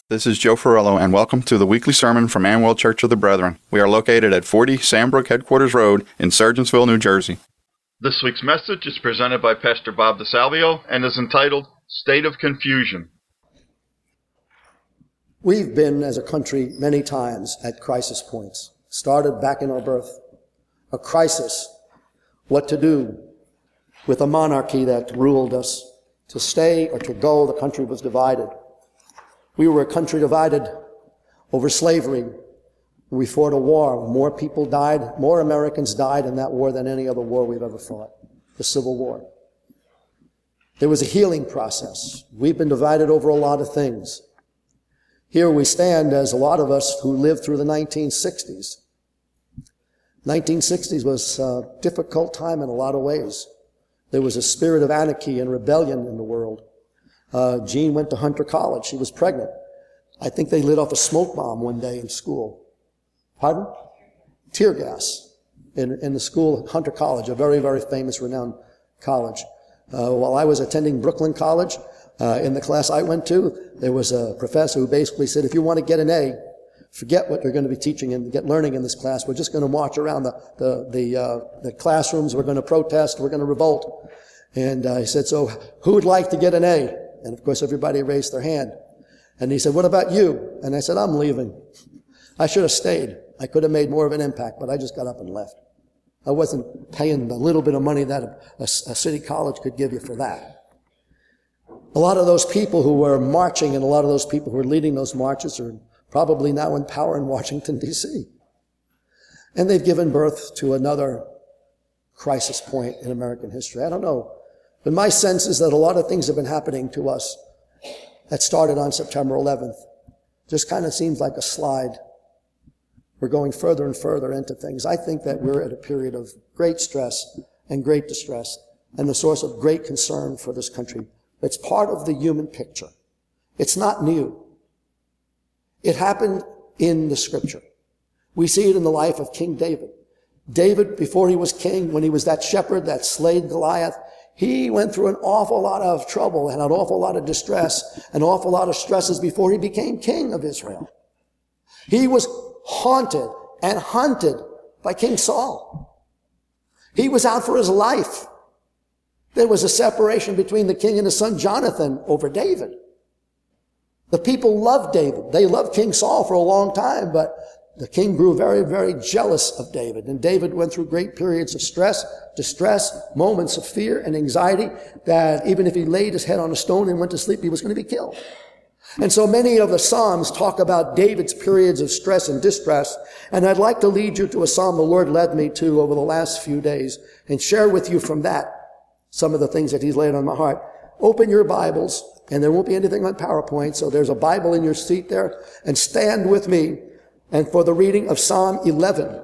This is Joe Ferrello, and welcome to the weekly sermon from Amwell Church of the Brethren. We are located at 40 Sandbrook Headquarters Road in Sergeantsville, New Jersey. This week's message is presented by Pastor Bob DeSalvio and is entitled, State of Confusion. We've been, as a country, many times at crisis points. Started back in our birth. A crisis. What to do with a monarchy that ruled us. To stay or to go, the country was divided. We were a country divided over slavery. We fought a war. More people died, more Americans died in that war than any other war we've ever fought. The Civil War. There was a healing process. We've been divided over a lot of things. Here we stand as a lot of us who lived through the 1960s. 1960s was a difficult time in a lot of ways. There was a spirit of anarchy and rebellion in the world. Jean went to Hunter College. She was pregnant. I think they lit off a smoke bomb one day in school. Pardon? Tear gas in the school at Hunter College, a very, very famous, renowned college. While I was attending Brooklyn College, in the class I went to, there was a professor who basically said, if you want to get an A, forget what you're going to be teaching and get learning in this class. We're just going to march around the classrooms. We're going to protest. We're going to revolt. And he said, so who would like to get an A? And of course, everybody raised their hand. And he said, what about you? And I said, I'm leaving. I should have stayed. I could have made more of an impact, but I just got up and left. I wasn't paying the little bit of money that a city college could give you for that. A lot of those people who were marching and a lot of those people who were leading those marches are probably now in power in Washington, D.C. And they've given birth to another crisis point in American history. I don't know. But my sense is that a lot of things have been happening to us that started on September 11th. Just kind of seems like a slide. We're going further and further into things. I think that we're at a period of great stress and great distress and the source of great concern for this country. It's part of the human picture. It's not new. It happened in the scripture. We see it in the life of King David. David, before he was king, when he was that shepherd that slayed Goliath, he went through an awful lot of trouble and an awful lot of distress, an awful lot of stresses before he became king of Israel. He was haunted and hunted by King Saul. He was out for his life. There was a separation between the king and his son Jonathan over David. The people loved David. They loved King Saul for a long time, but the king grew very, very jealous of David. And David went through great periods of stress, distress, moments of fear and anxiety that even if he laid his head on a stone and went to sleep, he was going to be killed. And so many of the Psalms talk about David's periods of stress and distress. And I'd like to lead you to a Psalm the Lord led me to over the last few days and share with you from that some of the things that he's laid on my heart. Open your Bibles, and there won't be anything on PowerPoint, so there's a Bible in your seat there, and stand with me and for the reading of Psalm 11.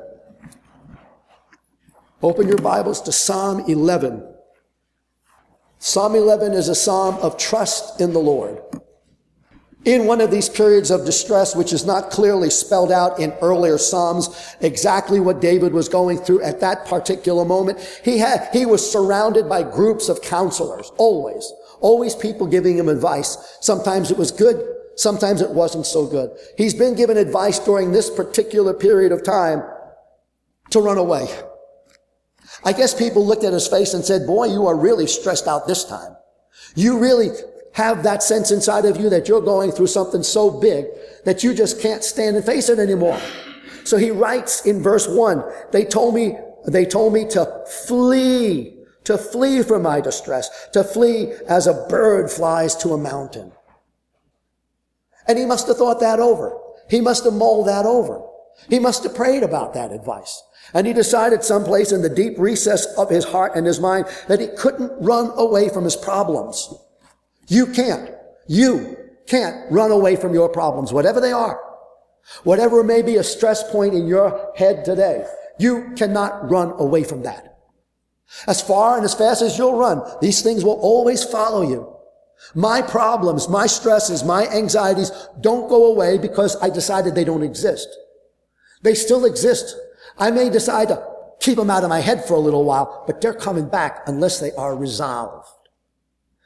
Open your Bibles to Psalm 11. Psalm 11 is a psalm of trust in the Lord. In one of these periods of distress, which is not clearly spelled out in earlier Psalms, exactly what David was going through at that particular moment, he was surrounded by groups of counselors, always people giving him advice. Sometimes it was good, sometimes it wasn't so good. He's been given advice during this particular period of time to run away. I guess people looked at his face and said, boy, you are really stressed out this time. You really have that sense inside of you that you're going through something so big that you just can't stand and face it anymore. So he writes in verse 1, they told me to flee from my distress, to flee as a bird flies to a mountain. And he must have thought that over. He must have mulled that over. He must have prayed about that advice. And he decided someplace in the deep recess of his heart and his mind that he couldn't run away from his problems. You can't run away from your problems, whatever they are. Whatever may be a stress point in your head today, you cannot run away from that. As far and as fast as you'll run, these things will always follow you. My problems, my stresses, my anxieties don't go away because I decided they don't exist. They still exist. I may decide to keep them out of my head for a little while, but they're coming back unless they are resolved.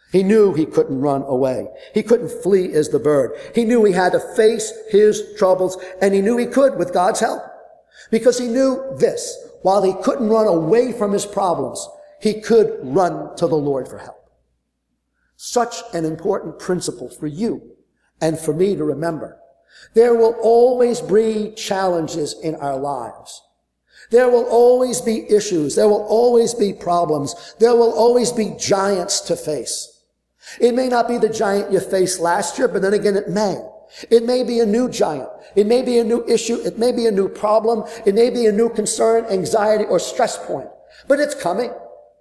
He knew he couldn't run away. He couldn't flee as the bird. He knew he had to face his troubles, and he knew he could with God's help. Because he knew this, while he couldn't run away from his problems, he could run to the Lord for help. Such an important principle for you and for me to remember. There will always be challenges in our lives. There will always be issues. There will always be problems. There will always be giants to face. It may not be the giant you faced last year, but then again it may. It may be a new giant. It may be a new issue. It may be a new problem. It may be a new concern, anxiety, or stress point. But it's coming.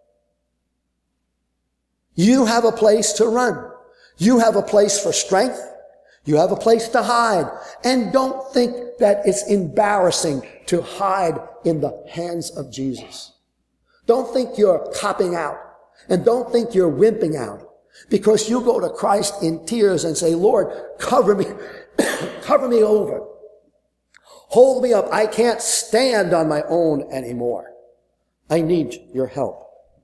You have a place to run. You have a place for strength. You have a place to hide. And don't think that it's embarrassing to hide in the hands of Jesus. Don't think you're copping out. And don't think you're wimping out. Because you go to Christ in tears and say, Lord, cover me, cover me over. Hold me up. I can't stand on my own anymore. I need your help.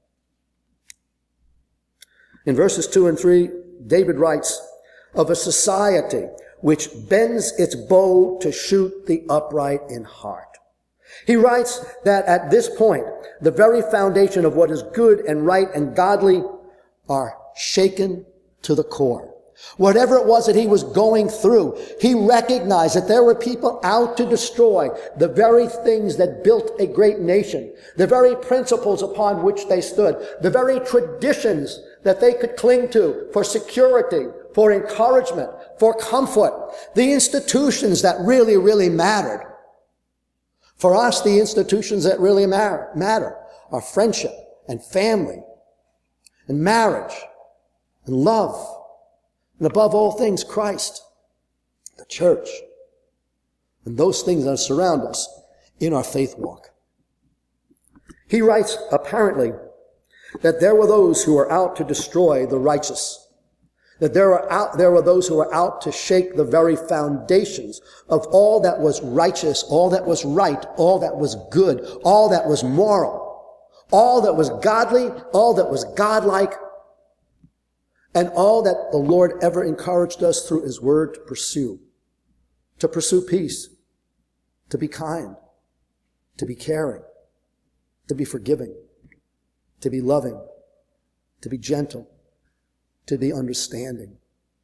In verses 2 and 3, David writes of a society which bends its bow to shoot the upright in heart. He writes that at this point, the very foundation of what is good and right and godly are shaken to the core. Whatever it was that he was going through, he recognized that there were people out to destroy the very things that built a great nation, the very principles upon which they stood, the very traditions that they could cling to for security, for encouragement, for comfort, the institutions that really, really mattered. For us, the institutions that really matter are friendship and family and marriage and love. And above all things, Christ, the church, and those things that surround us in our faith walk. He writes, apparently, that there were those who were out to destroy the righteous, that there were those who were out to shake the very foundations of all that was righteous, all that was right, all that was good, all that was moral, all that was godly, all that was godlike, and all that the Lord ever encouraged us through his word to pursue peace, to be kind, to be caring, to be forgiving, to be loving, to be gentle, to be understanding,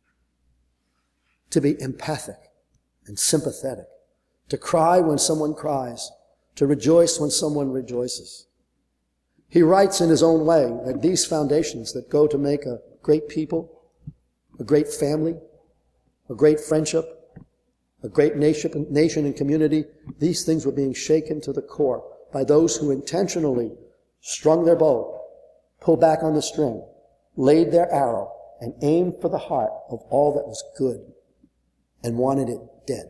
to be empathic and sympathetic, to cry when someone cries, to rejoice when someone rejoices. He writes in his own way that these foundations that go to make a great people, a great family, a great friendship, a great nation and community, these things were being shaken to the core by those who intentionally strung their bow, pulled back on the string, laid their arrow, and aimed for the heart of all that was good and wanted it dead.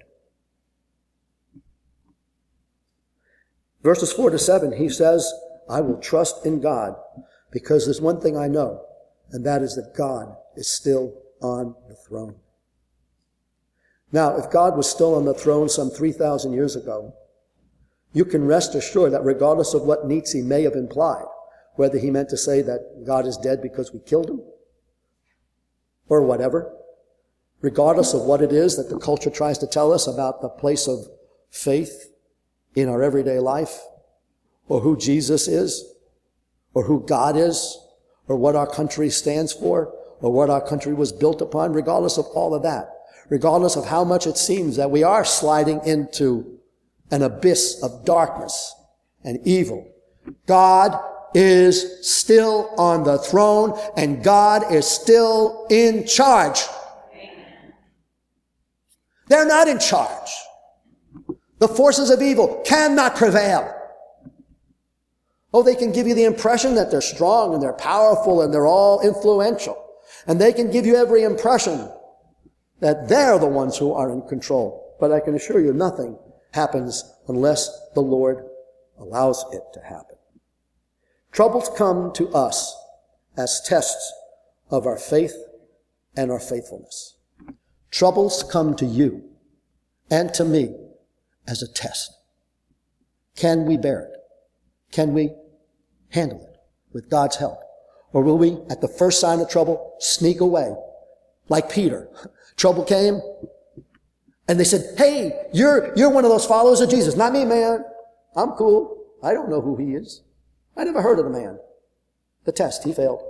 Verses 4 to 7, he says, I will trust in God because there's one thing I know, and that is that God is still on the throne. Now, if God was still on the throne some 3,000 years ago, you can rest assured that regardless of what Nietzsche may have implied, whether he meant to say that God is dead because we killed him, or whatever, regardless of what it is that the culture tries to tell us about the place of faith in our everyday life, or who Jesus is, or who God is, or what our country stands for, or what our country was built upon, regardless of all of that, regardless of how much it seems that we are sliding into an abyss of darkness and evil, God is still on the throne, and God is still in charge. Amen. They're not in charge. The forces of evil cannot prevail. Oh, they can give you the impression that they're strong and they're powerful and they're all influential. And they can give you every impression that they're the ones who are in control. But I can assure you nothing happens unless the Lord allows it to happen. Troubles come to us as tests of our faith and our faithfulness. Troubles come to you and to me as a test. Can we bear it? Can we handle it with God's help? Or will we, at the first sign of trouble, sneak away? Like Peter. Trouble came, and they said, hey, you're one of those followers of Jesus. Not me, man. I'm cool. I don't know who he is. I never heard of the man. The test, he failed.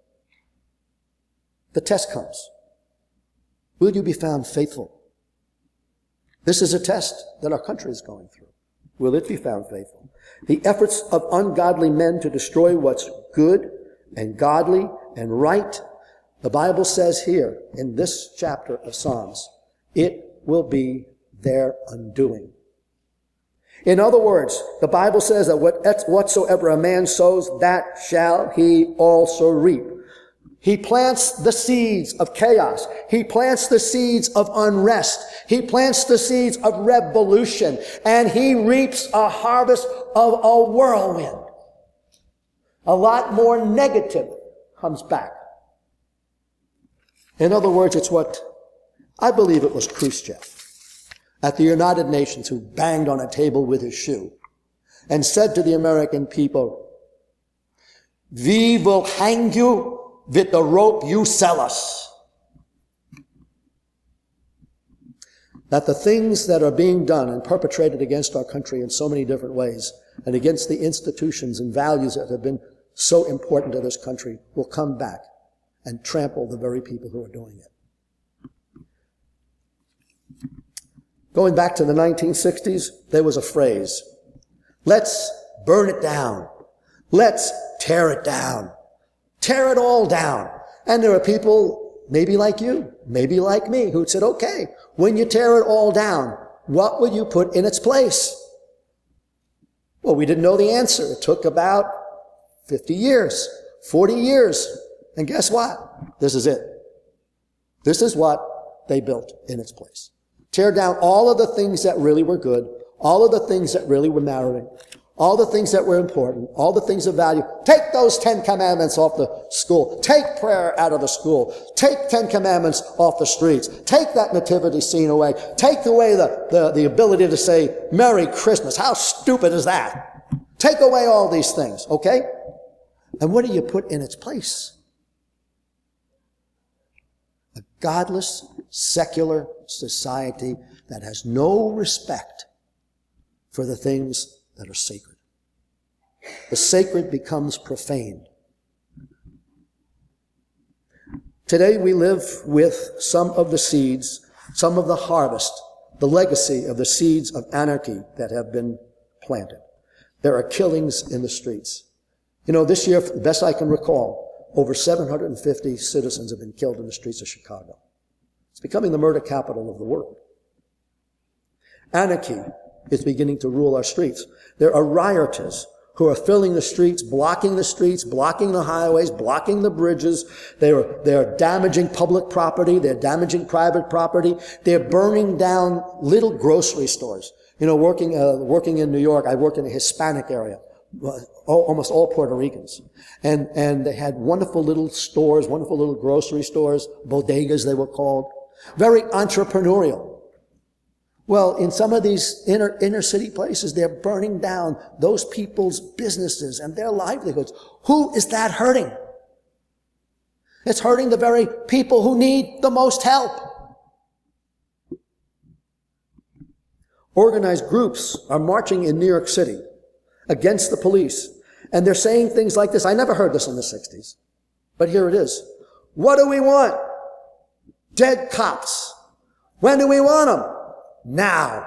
The test comes. Will you be found faithful? This is a test that our country is going through. Will it be found faithful? The efforts of ungodly men to destroy what's good and godly and right, the Bible says here in this chapter of Psalms, it will be their undoing. In other words, the Bible says that whatsoever a man sows, that shall he also reap. He plants the seeds of chaos. He plants the seeds of unrest. He plants the seeds of revolution. And he reaps a harvest of a whirlwind. A lot more negative comes back. In other words, it's what I believe it was Khrushchev at the United Nations who banged on a table with his shoe and said to the American people, "We will hang you with the rope you sell us." That the things that are being done and perpetrated against our country in so many different ways and against the institutions and values that have been so important to this country will come back and trample the very people who are doing it. Going back to the 1960s, there was a phrase, let's burn it down. Let's tear it down. Tear it all down. And there are people, maybe like you, maybe like me, who said, okay, when you tear it all down, what will you put in its place? Well, we didn't know the answer. It took about 50 years, 40 years. And guess what? This is it. This is what they built in its place. Tear down all of the things that really were good, all of the things that really were meriting, all the things that were important, all the things of value. Take those 10 commandments off the school. Take prayer out of the school. Take 10 commandments off the streets. Take that nativity scene away. Take away the ability to say, Merry Christmas. How stupid is that? Take away all these things, okay? And what do you put in its place? A godless, secular society that has no respect for the things that are sacred. The sacred becomes profaned. Today we live with some of the seeds, some of the harvest, the legacy of the seeds of anarchy that have been planted. There are killings in the streets. You know, this year, the best I can recall, over 750 citizens have been killed in the streets of Chicago. It's becoming the murder capital of the world. Anarchy is beginning to rule our streets. There are rioters who are filling the streets, blocking the highways, blocking the bridges. They're damaging public property. They're damaging private property. They're burning down little grocery stores. You know, working in New York, I worked in a Hispanic area. Almost all Puerto Ricans. And they had wonderful little stores, wonderful little grocery stores, bodegas they were called. Very entrepreneurial. Well, in some of these inner city places, they're burning down those people's businesses and their livelihoods. Who is that hurting? It's hurting the very people who need the most help. Organized groups are marching in New York City against the police. And they're saying things like this. I never heard this in the 60s. But here it is. What do we want? Dead cops. When do we want them? Now.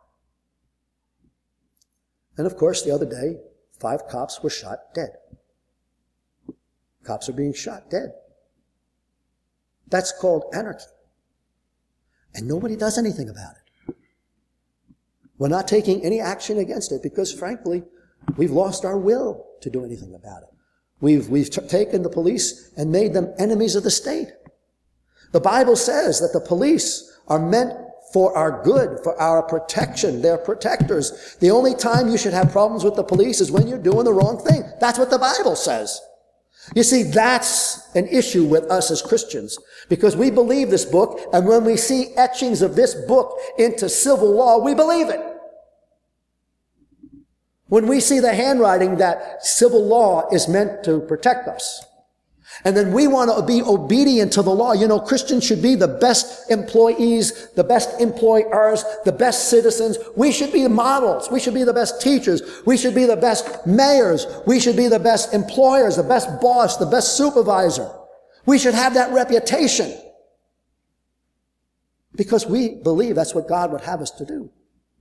And of course, the other day, 5 cops were shot dead. Cops are being shot dead. That's called anarchy. And nobody does anything about it. We're not taking any action against it because, frankly, we've lost our will to do anything about it. We've taken the police and made them enemies of the state. The Bible says that the police are meant for our good, for our protection. They're protectors. The only time you should have problems with the police is when you're doing the wrong thing. That's what the Bible says. You see, that's an issue with us as Christians because we believe this book, and when we see etchings of this book into civil law, we believe it. When we see the handwriting that civil law is meant to protect us, And then we want to be obedient to the law. You know, Christians should be the best employees, the best employers, the best citizens. We should be models. We should be the best teachers. We should be the best mayors. We should be the best employers, the best boss, the best supervisor. We should have that reputation because we believe that's what God would have us to do.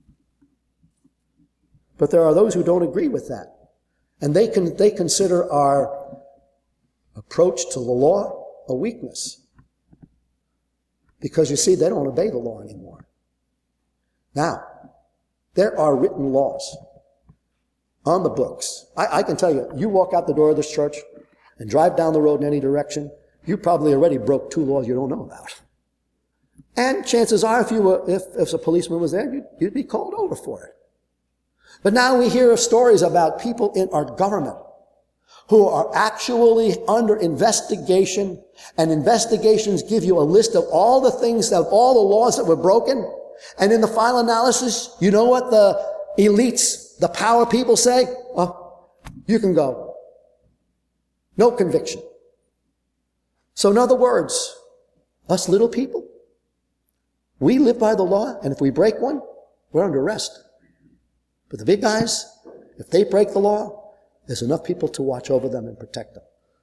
But there are those who don't agree with that. And they consider our approach to the law a weakness. Because you see, they don't obey the law anymore. Now, there are written laws on the books. I can tell you, you walk out the door of this church and drive down the road in any direction, you probably already broke 2 laws you don't know about. And chances are, if a policeman was there, you'd be called over for it. But now we hear of stories about people in our government who are actually under investigation, and investigations give you a list of all the things, of all the laws that were broken. And in the final analysis, you know what the elites, the power people say? Well, you can go. No conviction. So in other words, us little people, we live by the law, and if we break one, we're under arrest. But the big guys, if they break the law, there's enough people to watch over them and protect them.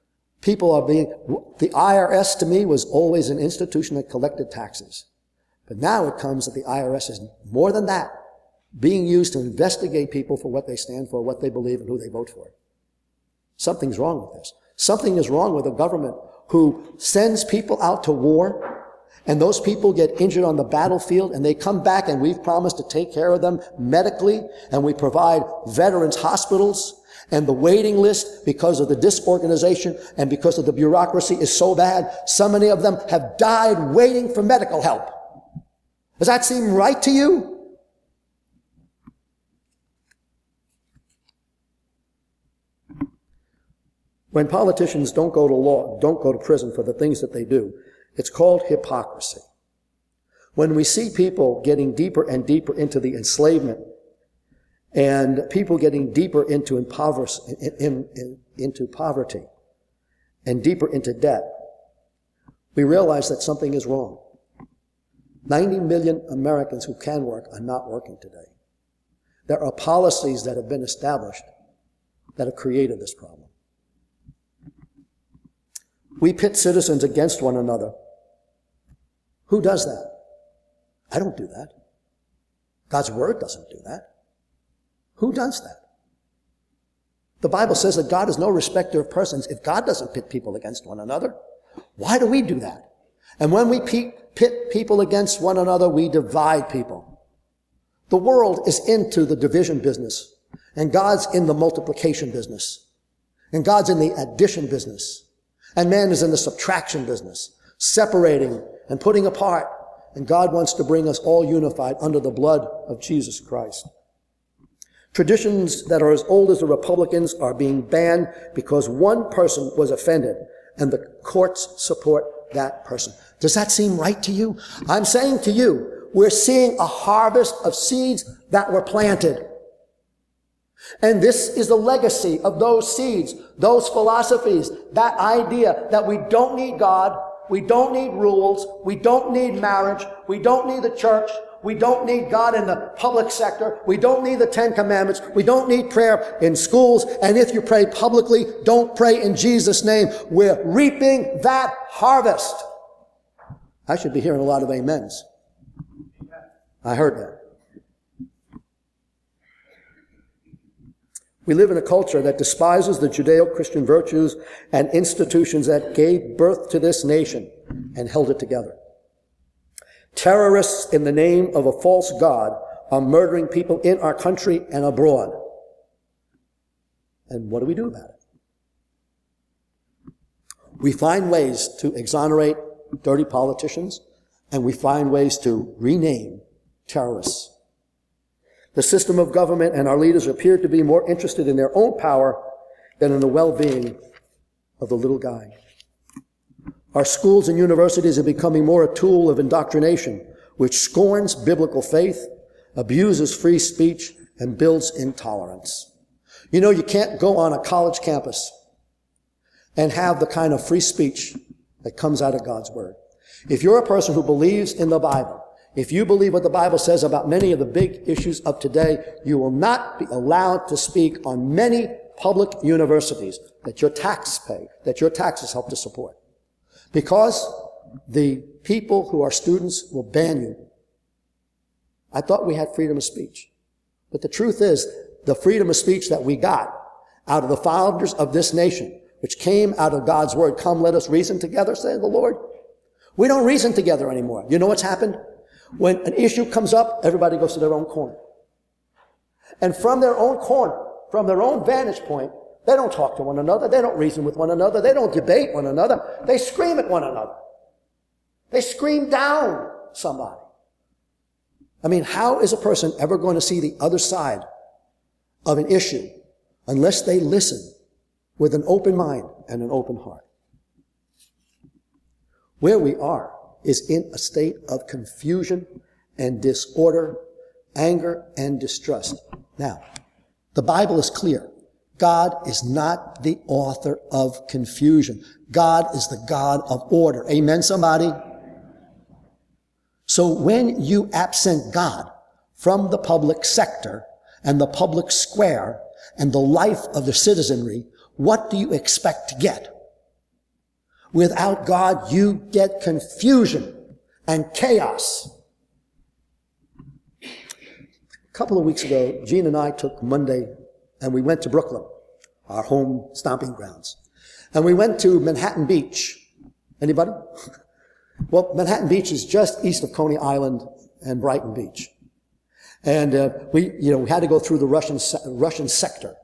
The IRS to me was always an institution that collected taxes. But now it comes that the IRS is more than that, being used to investigate people for what they stand for, what they believe, and who they vote for. Something's wrong with this. Something is wrong with a government who sends people out to war, and those people get injured on the battlefield, and they come back, and we've promised to take care of them medically, and we provide veterans hospitals. And the waiting list, because of the disorganization and because of the bureaucracy, is so bad, so many of them have died waiting for medical help. Does that seem right to you? When politicians don't go to prison for the things that they do, it's called hypocrisy. When we see people getting deeper and deeper into the enslavement, and people getting deeper into poverty and deeper into debt, we realize that something is wrong. 90 million Americans who can work are not working today. There are policies that have been established that have created this problem. We pit citizens against one another. Who does that? I don't do that. God's Word doesn't do that. Who does that? The Bible says that God is no respecter of persons. If God doesn't pit people against one another, why do we do that? And when we pit people against one another, we divide people. The world is into the division business, and God's in the multiplication business, and God's in the addition business, and man is in the subtraction business, separating and putting apart, and God wants to bring us all unified under the blood of Jesus Christ. Traditions that are as old as the Republicans are being banned because one person was offended, and the courts support that person. Does that seem right to you? I'm saying to you, we're seeing a harvest of seeds that were planted. And this is the legacy of those seeds, those philosophies, that idea that we don't need God, we don't need rules, we don't need marriage, we don't need the church, we don't need God in the public sector, we don't need the 10 Commandments, we don't need prayer in schools, and if you pray publicly, don't pray in Jesus' name. We're reaping that harvest. I should be hearing a lot of amens. I heard that. We live in a culture that despises the Judeo-Christian virtues and institutions that gave birth to this nation and held it together. Terrorists in the name of a false god are murdering people in our country and abroad. And what do we do about it? We find ways to exonerate dirty politicians, and we find ways to rename terrorists. The system of government and our leaders appear to be more interested in their own power than in the well-being of the little guy. Our schools and universities are becoming more a tool of indoctrination, which scorns biblical faith, abuses free speech, and builds intolerance. You know, you can't go on a college campus and have the kind of free speech that comes out of God's word. If you're a person who believes in the Bible, if you believe what the Bible says about many of the big issues of today, you will not be allowed to speak on many public universities that your taxes help to support. Because the people who are students will ban you. I thought we had freedom of speech. But the truth is, the freedom of speech that we got out of the founders of this nation, which came out of God's word, come let us reason together, said the Lord. We don't reason together anymore. You know what's happened? When an issue comes up, everybody goes to their own corner. And from their own corner, from their own vantage point, they don't talk to one another. They don't reason with one another. They don't debate one another. They scream at one another. They scream down somebody. I mean, how is a person ever going to see the other side of an issue unless they listen with an open mind and an open heart? Where we are is in a state of confusion and disorder, anger and distrust. Now, the Bible is clear. God is not the author of confusion. God is the God of order. Amen, somebody? So when you absent God from the public sector and the public square and the life of the citizenry, what do you expect to get? Without God, you get confusion and chaos. A couple of weeks ago, Gene and I took Monday and we went to Brooklyn, our home stomping grounds. And we went to Manhattan Beach. Anybody? Well, Manhattan Beach is just east of Coney Island and Brighton Beach. And we had to go through the Russian sector.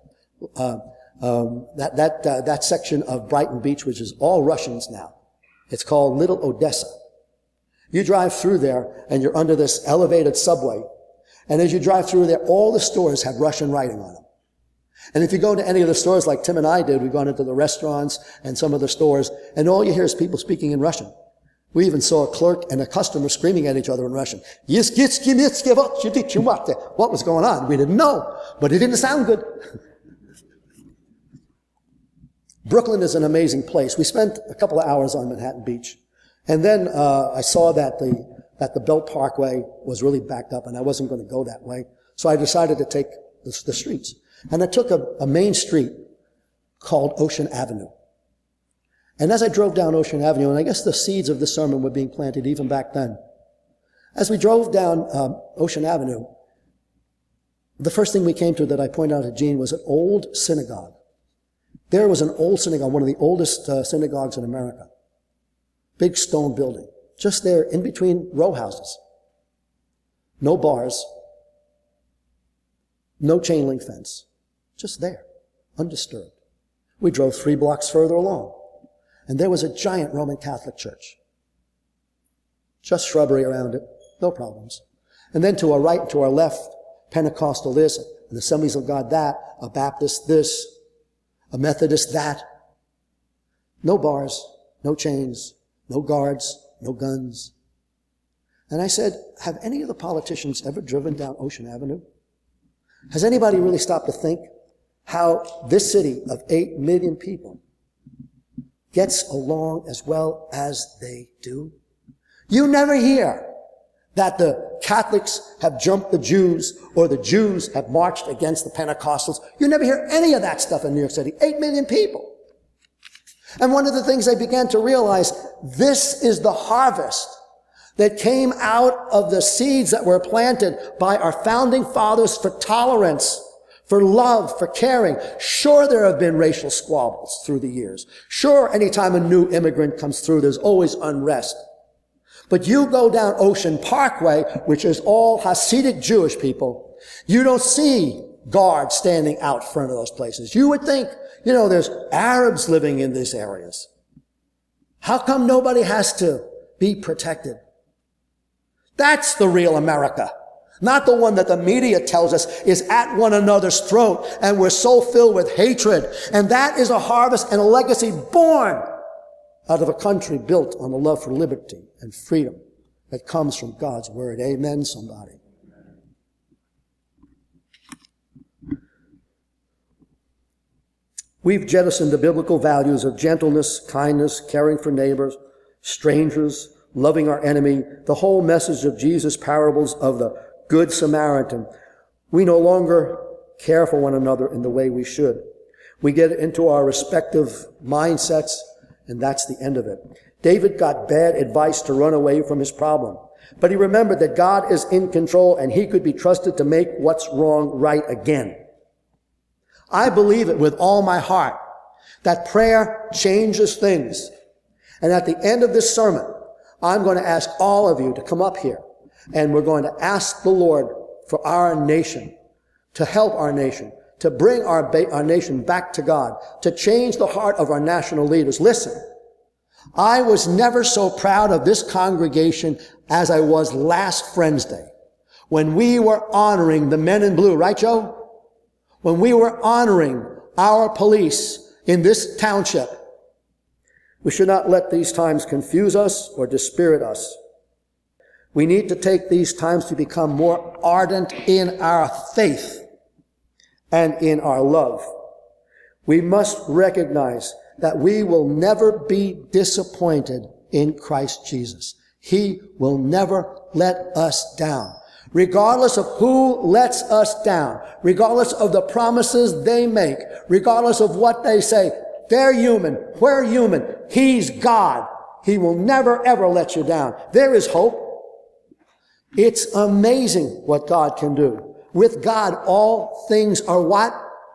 That section of Brighton Beach, which is all Russians now. It's called Little Odessa. You drive through there and you're under this elevated subway. And as you drive through there, all the stores have Russian writing on them. And if you go to any of the stores like Tim and I did, we've gone into the restaurants and some of the stores, and all you hear is people speaking in Russian. We even saw a clerk and a customer screaming at each other in Russian. What was going on? We didn't know, but it didn't sound good. Brooklyn is an amazing place. We spent a couple of hours on Manhattan Beach. And then I saw that the Belt Parkway was really backed up and I wasn't going to go that way. So I decided to take the streets. And I took a main street called Ocean Avenue. And as I drove down Ocean Avenue, and I guess the seeds of this sermon were being planted even back then, as we drove down Ocean Avenue, the first thing we came to that I pointed out to Gene was an old synagogue. There was an old synagogue, one of the oldest synagogues in America. Big stone building, just there in between row houses. No bars, no chain link fence, just there, undisturbed. We drove 3 blocks further along, and there was a giant Roman Catholic church. Just shrubbery around it, no problems. And then to our right and to our left, Pentecostal this, an Assemblies of God that, a Baptist this, a Methodist that. No bars, no chains, no guards, no guns. And I said, have any of the politicians ever driven down Ocean Avenue? Has anybody really stopped to think how this city of 8 million people gets along as well as they do? You never hear that the Catholics have jumped the Jews or the Jews have marched against the Pentecostals. You never hear any of that stuff in New York City. 8 million people. And one of the things I began to realize, this is the harvest that came out of the seeds that were planted by our founding fathers for tolerance, for love, for caring. Sure, there have been racial squabbles through the years. Sure, anytime a new immigrant comes through, there's always unrest. But you go down Ocean Parkway, which is all Hasidic Jewish people, you don't see guards standing out front of those places. You would think, there's Arabs living in these areas. How come nobody has to be protected? That's the real America. Not the one that the media tells us is at one another's throat and we're so filled with hatred. And that is a harvest and a legacy born out of a country built on the love for liberty and freedom that comes from God's word. Amen, somebody. We've jettisoned the biblical values of gentleness, kindness, caring for neighbors, strangers, loving our enemy, the whole message of Jesus' parables of the Good Samaritan. We no longer care for one another in the way we should. We get into our respective mindsets, and that's the end of it. David got bad advice to run away from his problem, but he remembered that God is in control and he could be trusted to make what's wrong right again. I believe it with all my heart that prayer changes things. And at the end of this sermon, I'm going to ask all of you to come up here, and we're going to ask the Lord for our nation, to help our nation, to bring our nation back to God, to change the heart of our national leaders. Listen, I was never so proud of this congregation as I was last Friends Day, when we were honoring the men in blue, right, Joe? When we were honoring our police in this township. We should not let these times confuse us or dispirit us. We need to take these times to become more ardent in our faith and in our love. We must recognize that we will never be disappointed in Christ Jesus. He will never let us down. Regardless of who lets us down, regardless of the promises they make, regardless of what they say, they're human, we're human, He's God. He will never ever let you down. There is hope. It's amazing what God can do. With God, all things are what?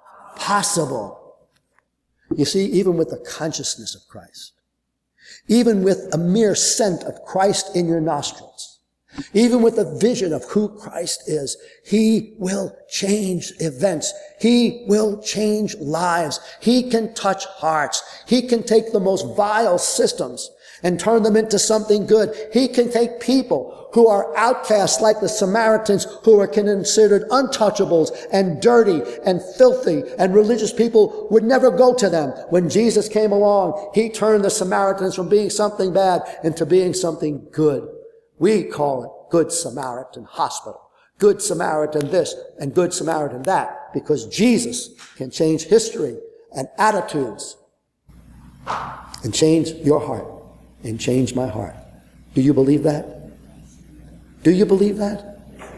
Possible. You see, even with the consciousness of Christ, even with a mere scent of Christ in your nostrils, even with a vision of who Christ is, He will change events. He will change lives. He can touch hearts. He can take the most vile systems and turn them into something good. He can take people who are outcasts like the Samaritans, who are considered untouchables and dirty and filthy, and religious people would never go to them. When Jesus came along, He turned the Samaritans from being something bad into being something good. We call it Good Samaritan Hospital, Good Samaritan this and Good Samaritan that, because Jesus can change history and attitudes and change your heart and change my heart. Do you believe that? Do you believe that?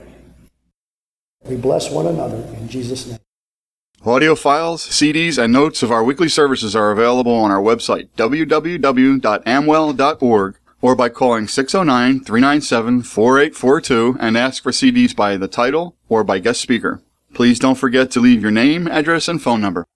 We bless one another in Jesus' name. Audio files, CDs, and notes of our weekly services are available on our website, www.amwell.org, or by calling 609-397-4842 and ask for CDs by the title or by guest speaker. Please don't forget to leave your name, address, and phone number.